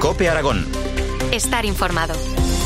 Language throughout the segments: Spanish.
COPE Aragón. Estar informado.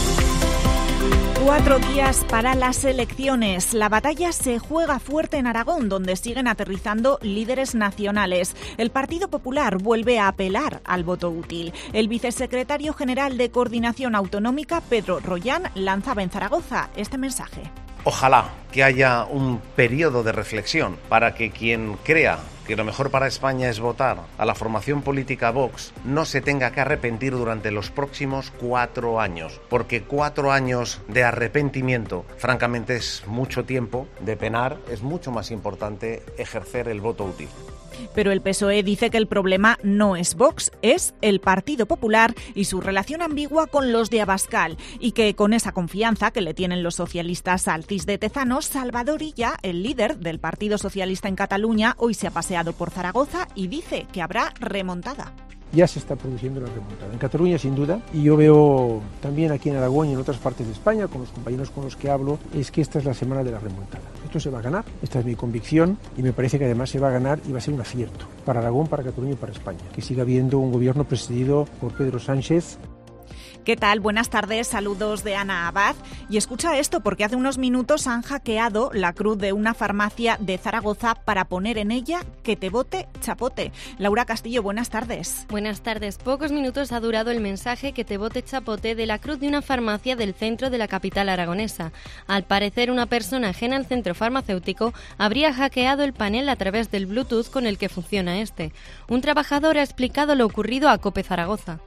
4 días para las elecciones. La batalla se juega fuerte en Aragón, donde siguen aterrizando líderes nacionales. El Partido Popular vuelve a apelar al voto útil. El vicesecretario general de Coordinación Autonómica, Pedro Rollán, lanzaba en Zaragoza este mensaje. Ojalá que haya un periodo de reflexión para que quien crea que lo mejor para España es votar a la formación política Vox no se tenga que arrepentir durante los próximos 4 años, porque 4 años de arrepentimiento, francamente, es mucho tiempo de penar. Es mucho más importante ejercer el voto útil. Pero el PSOE dice que el problema no es Vox, es el Partido Popular y su relación ambigua con los de Abascal, y que con esa confianza que le tienen los socialistas al CIS de Tezanos, Salvador Illa, el líder del Partido Socialista en Cataluña, hoy se ha paseado por Zaragoza y dice que habrá remontada. Ya se está produciendo la remontada. En Cataluña, sin duda, y yo veo también aquí en Aragón y en otras partes de España, con los compañeros con los que hablo, es que esta es la semana de la remontada. Esto se va a ganar, esta es mi convicción, y me parece que además se va a ganar y va a ser un acierto para Aragón, para Cataluña y para España. Que siga habiendo un gobierno presidido por Pedro Sánchez. ¿Qué tal? Buenas tardes, saludos de Ana Abad. Y escucha esto, porque hace unos minutos han hackeado la cruz de una farmacia de Zaragoza para poner en ella "que te vote chapote". Laura Castillo, buenas tardes. Buenas tardes. Pocos minutos ha durado el mensaje "que te vote chapote" de la cruz de una farmacia del centro de la capital aragonesa. Al parecer, una persona ajena al centro farmacéutico habría hackeado el panel a través del Bluetooth con el que funciona este. Un trabajador ha explicado lo ocurrido a COPE Zaragoza.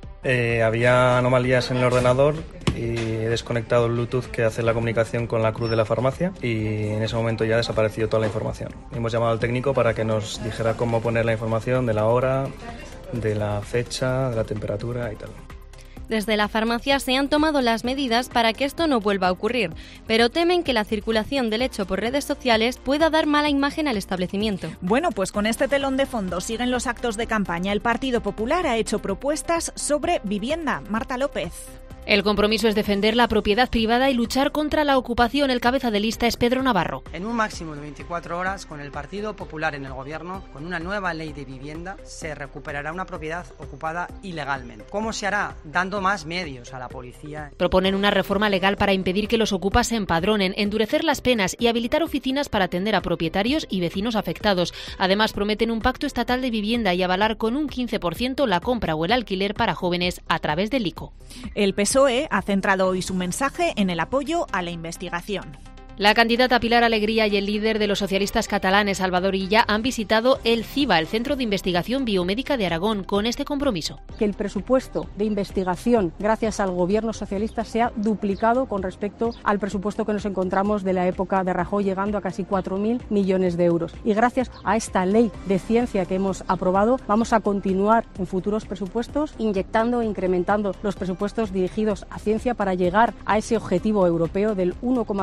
Había anomalías en el ordenador y he desconectado el Bluetooth que hace la comunicación con la cruz de la farmacia y en ese momento ya ha desaparecido toda la información. Hemos llamado al técnico para que nos dijera cómo poner la información de la hora, de la fecha, de la temperatura y tal. Desde la farmacia se han tomado las medidas para que esto no vuelva a ocurrir, pero temen que la circulación del hecho por redes sociales pueda dar mala imagen al establecimiento. Bueno, pues con este telón de fondo siguen los actos de campaña. El Partido Popular ha hecho propuestas sobre vivienda. Marta López. El compromiso es defender la propiedad privada y luchar contra la ocupación. El cabeza de lista es Pedro Navarro. En un máximo de 24 horas, con el Partido Popular en el gobierno, con una nueva ley de vivienda, se recuperará una propiedad ocupada ilegalmente. ¿Cómo se hará? Dando más medios a la policía. Proponen una reforma legal para impedir que los ocupas se empadronen, endurecer las penas y habilitar oficinas para atender a propietarios y vecinos afectados. Además, prometen un pacto estatal de vivienda y avalar con un 15% la compra o el alquiler para jóvenes a través del ICO. El PSOE ha centrado hoy su mensaje en el apoyo a la investigación. La candidata Pilar Alegría y el líder de los socialistas catalanes, Salvador Illa, han visitado el CIBA, el Centro de Investigación Biomédica de Aragón, con este compromiso. Que el presupuesto de investigación, gracias al gobierno socialista, sea duplicado con respecto al presupuesto que nos encontramos de la época de Rajoy, llegando a casi 4.000 millones de euros. Y gracias a esta ley de ciencia que hemos aprobado, vamos a continuar en futuros presupuestos inyectando e incrementando los presupuestos dirigidos a ciencia para llegar a ese objetivo europeo del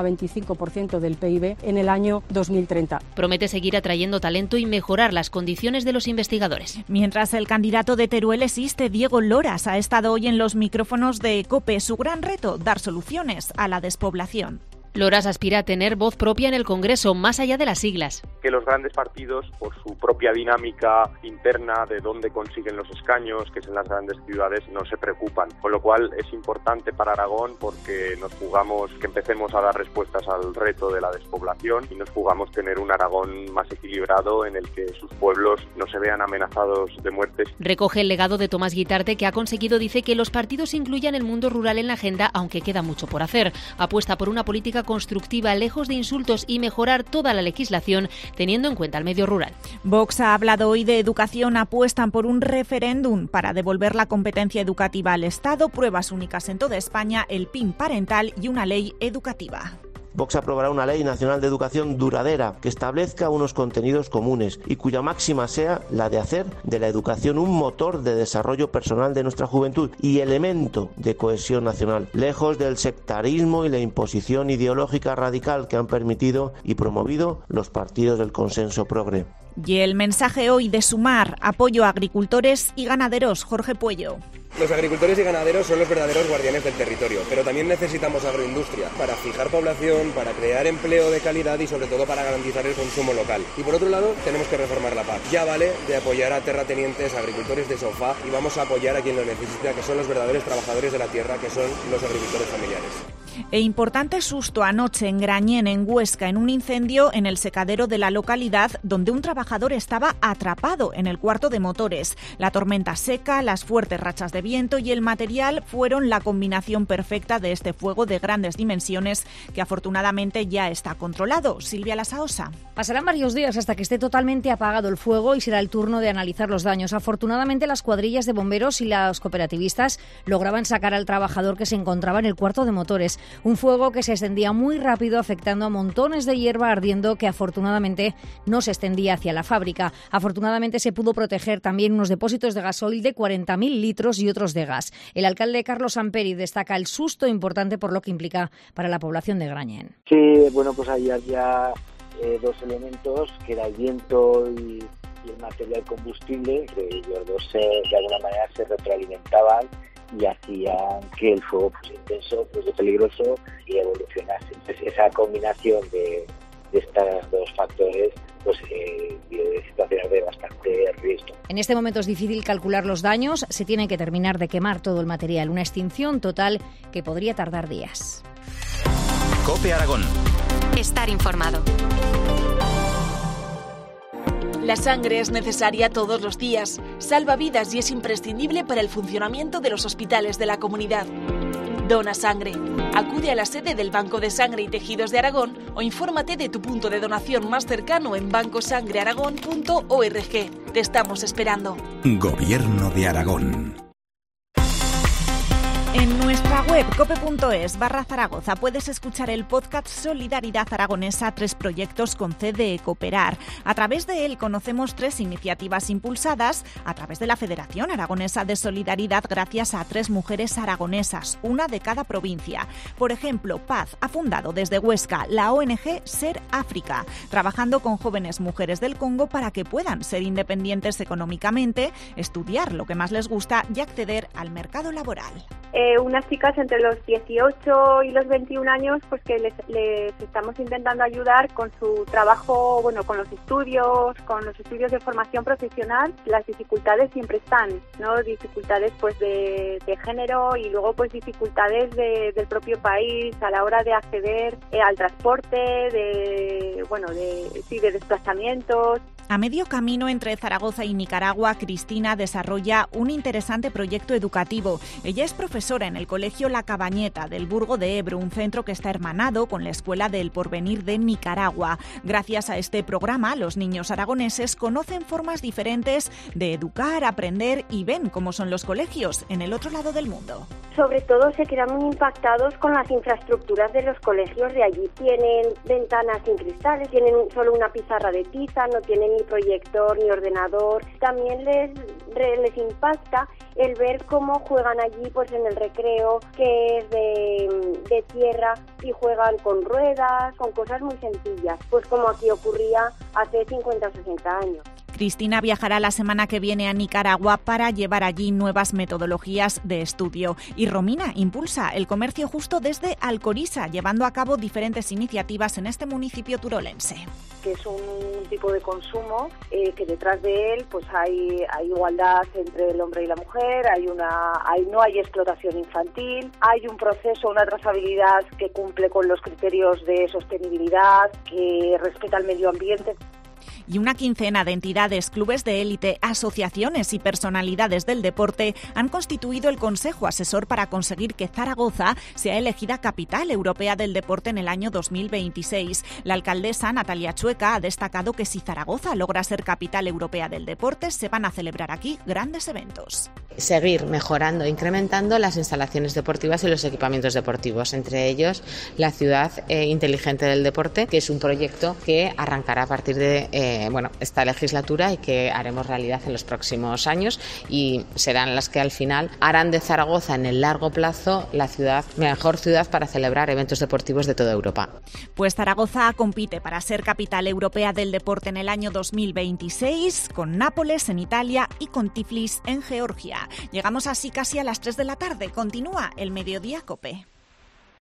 1,25% del PIB en el año 2030. Promete seguir atrayendo talento y mejorar las condiciones de los investigadores. Mientras el candidato de Teruel existe, Diego Loras, ha estado hoy en los micrófonos de COPE. Su gran reto, dar soluciones a la despoblación. Loras aspira a tener voz propia en el Congreso, más allá de las siglas. Que los grandes partidos, por su propia dinámica interna de dónde consiguen los escaños, que es en las grandes ciudades, no se preocupan. Con lo cual es importante para Aragón porque nos jugamos que empecemos a dar respuestas al reto de la despoblación y nos jugamos tener un Aragón más equilibrado en el que sus pueblos no se vean amenazados de muertes. Recoge el legado de Tomás Guitarte, que ha conseguido, dice, que los partidos incluyan el mundo rural en la agenda, aunque queda mucho por hacer. Apuesta por una política constructiva, lejos de insultos, y mejorar toda la legislación teniendo en cuenta el medio rural. Vox ha hablado hoy de educación. Apuestan por un referéndum para devolver la competencia educativa al Estado, pruebas únicas en toda España, el PIN parental y una ley educativa. Vox aprobará una ley nacional de educación duradera que establezca unos contenidos comunes y cuya máxima sea la de hacer de la educación un motor de desarrollo personal de nuestra juventud y elemento de cohesión nacional, lejos del sectarismo y la imposición ideológica radical que han permitido y promovido los partidos del consenso progre. Y el mensaje hoy de Sumar, apoyo a agricultores y ganaderos. Jorge Puello. Los agricultores y ganaderos son los verdaderos guardianes del territorio, pero también necesitamos agroindustria para fijar población, para crear empleo de calidad y sobre todo para garantizar el consumo local. Y por otro lado, tenemos que reformar la PAC. Ya vale de apoyar a terratenientes, agricultores de sofá, y vamos a apoyar a quien lo necesita, que son los verdaderos trabajadores de la tierra, que son los agricultores familiares. E importante susto anoche en Grañén, en Huesca, en un incendio en el secadero de la localidad donde un trabajador estaba atrapado en el cuarto de motores. La tormenta seca, las fuertes rachas de viento y el material fueron la combinación perfecta de este fuego de grandes dimensiones que afortunadamente ya está controlado. Silvia Lasaosa. Pasarán varios días hasta que esté totalmente apagado el fuego y será el turno de analizar los daños. Afortunadamente, las cuadrillas de bomberos y los cooperativistas lograban sacar al trabajador que se encontraba en el cuarto de motores. Un fuego que se extendía muy rápido, afectando a montones de hierba ardiendo que afortunadamente no se extendía hacia la fábrica. Afortunadamente se pudo proteger también unos depósitos de gasoil de 40.000 litros y otros de gas. El alcalde Carlos Samperi destaca el susto importante por lo que implica para la población de Grañén. Sí, bueno, pues ahí había dos elementos, que era el viento y el material combustible, que ellos dos de alguna manera se retroalimentaban y hacían que el fuego intenso, peligroso y evolucionase. Entonces, esa combinación de estos dos factores dio situaciones de bastante riesgo. En este momento es difícil calcular los daños, se tiene que terminar de quemar todo el material, una extinción total que podría tardar días. COPE Aragón. Estar informado. La sangre es necesaria todos los días, salva vidas y es imprescindible para el funcionamiento de los hospitales de la comunidad. Dona sangre. Acude a la sede del Banco de Sangre y Tejidos de Aragón o infórmate de tu punto de donación más cercano en bancosangrearagón.org. Te estamos esperando. Gobierno de Aragón. En nuestra web cope.es/Zaragoza puedes escuchar el podcast Solidaridad Aragonesa, 3 proyectos con C de Cooperar. A través de él conocemos 3 iniciativas impulsadas a través de la Federación Aragonesa de Solidaridad gracias a 3 mujeres aragonesas, una de cada provincia. Por ejemplo, Paz ha fundado desde Huesca la ONG Ser África, trabajando con jóvenes mujeres del Congo para que puedan ser independientes económicamente, estudiar lo que más les gusta y acceder al mercado laboral. Unas chicas entre los 18 y los 21 años, pues que les estamos intentando ayudar con su trabajo, bueno, con los estudios de formación profesional. Las dificultades siempre están, ¿no? Dificultades pues de género y luego pues dificultades del propio país a la hora de acceder al transporte, de desplazamientos. A medio camino entre Zaragoza y Nicaragua, Cristina desarrolla un interesante proyecto educativo. Ella es profesora en el Colegio La Cabañeta del Burgo de Ebro, un centro que está hermanado con la Escuela del Porvenir de Nicaragua. Gracias a este programa, los niños aragoneses conocen formas diferentes de educar, aprender y ven cómo son los colegios en el otro lado del mundo. Sobre todo se quedan muy impactados con las infraestructuras de los colegios de allí. Tienen ventanas sin cristales, tienen solo una pizarra de tiza, no tienen ni proyector ni ordenador. También les impacta el ver cómo juegan allí pues en el recreo, que es de tierra, y juegan con ruedas, con cosas muy sencillas, pues como aquí ocurría hace 50 o 60 años. Cristina viajará la semana que viene a Nicaragua para llevar allí nuevas metodologías de estudio. Y Romina impulsa el comercio justo desde Alcoriza, llevando a cabo diferentes iniciativas en este municipio turolense. Que es un tipo de consumo que detrás de él pues hay igualdad entre el hombre y la mujer, no hay explotación infantil, hay un proceso, una trazabilidad que cumple con los criterios de sostenibilidad, que respeta el medio ambiente. Y una quincena de entidades, clubes de élite, asociaciones y personalidades del deporte han constituido el Consejo Asesor para conseguir que Zaragoza sea elegida Capital Europea del Deporte en el año 2026. La alcaldesa Natalia Chueca ha destacado que si Zaragoza logra ser Capital Europea del Deporte, se van a celebrar aquí grandes eventos. Seguir mejorando e incrementando las instalaciones deportivas y los equipamientos deportivos, entre ellos la Ciudad Inteligente del Deporte, que es un proyecto que arrancará a partir de esta legislatura y que haremos realidad en los próximos años, y serán las que al final harán de Zaragoza en el largo plazo la mejor ciudad para celebrar eventos deportivos de toda Europa. Pues Zaragoza compite para ser Capital Europea del Deporte en el año 2026 con Nápoles en Italia y con Tiflis en Georgia. Llegamos así casi a las 3 de la tarde. Continúa el Mediodía COPE.